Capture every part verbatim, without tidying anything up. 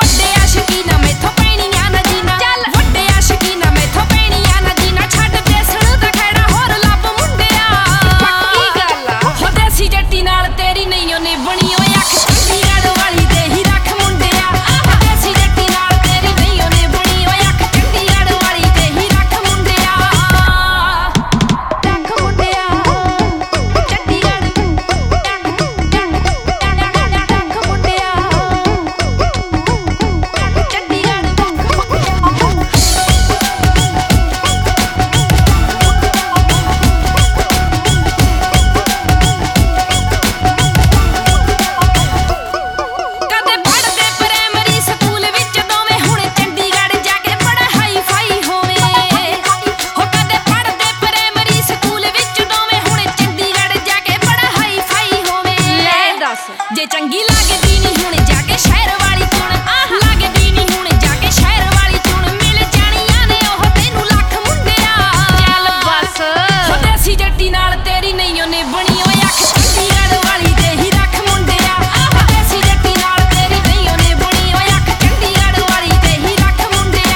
ਜੇ ਚੰਗੀ ਲੱਗਦੀ ਨਹੀਂ ਹੁਣ ਜਾ ਕੇ ਸ਼ਹਿਰ ਵਾਲੀ ਚੁਣ ਆਹ ਲੱਗਦੀ ਨਹੀਂ ਹੁਣ ਜਾ ਕੇ ਸ਼ਹਿਰ ਵਾਲੀ ਚੁਣ ਮਿਲ ਜਾਣੀਆਂ ਨੇ ਉਹ ਤੈਨੂੰ ਲੱਖ ਮੁੰਡਿਆ ਚੱਲ ਬਸ ਹੋ ਦੇਸੀ ਜੱਟੀ ਨਾਲ ਤੇਰੀ ਨਹੀਂ ਉਹਨੇ ਬਣੀ ਓਏ ਅੱਖ ਚੰਡੀਗੜ੍ਹ ਵਾਲੀ ਤੇ ਹੀ ਰੱਖ ਮੁੰਡਿਆ ਆਹ ਦੇਸੀ ਜੱਟੀ ਨਾਲ ਤੇਰੀ ਨਹੀਂ ਉਹਨੇ ਬਣੀ ਓਏ ਅੱਖ ਚੰਡੀਗੜ੍ਹ ਵਾਲੀ ਤੇ ਹੀ ਰੱਖ ਮੁੰਡਿਆ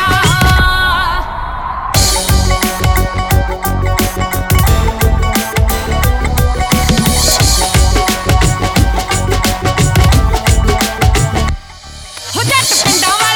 ਹੋ ਜੱਟ ਪਿੰਡਾਂ ਵਾਲੀ